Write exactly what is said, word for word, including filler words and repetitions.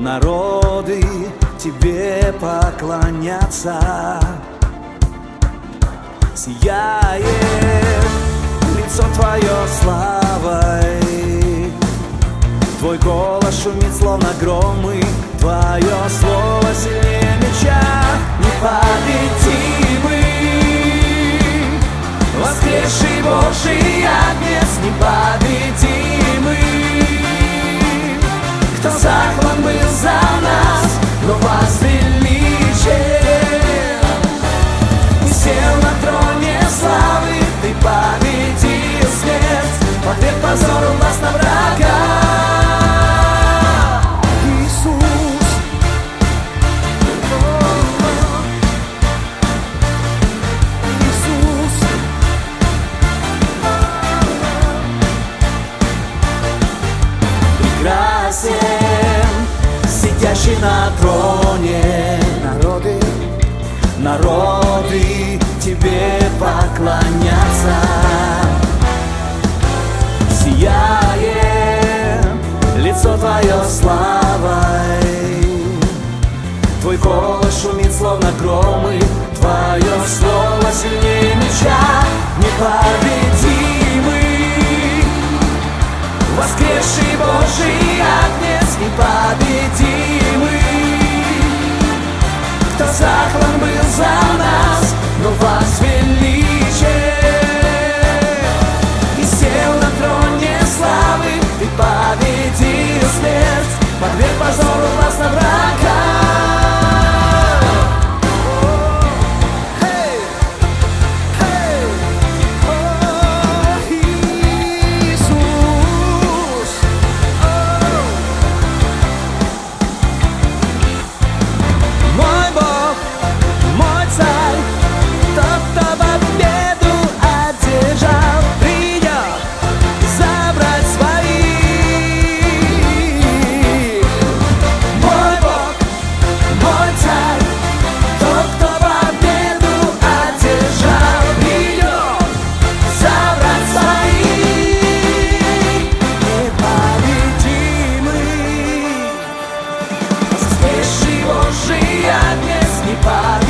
народы тебе поклонятся. Сияет лицо твое славой, твой голос шумит, словно громы, твое слово сильнее меча. Непобедимый, воскресший Божий Агнец, непобедимый, кто заклан был за нас, но возвеличен и сел на троне славы. Ты победил смерть, ответ позору, власть на врага. Иисус, Иисус, прекрасен, сидящий на троне. Народы, народы тебе поклонятся. Сияет лицо твое славой, твой голос шумит, словно громы, твое слово сильнее меча. Непобедимый, воскресший Божий Агнец, непобедимый, кто заклан был за нас, но возвеличен и сел на троне славы. Ты победил смерть, подверг позору, власть на врага. Божий Агнец, непобедимый.